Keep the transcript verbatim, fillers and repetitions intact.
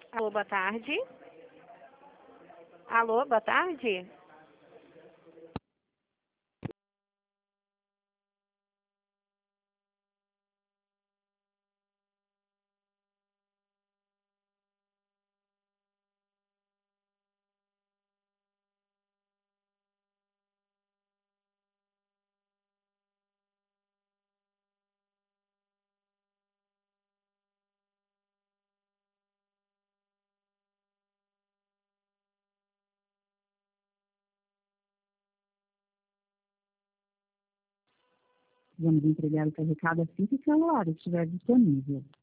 Alô, boa tarde. Alô, boa tarde. Vamos entregar o recado assim que o celular estiver disponível.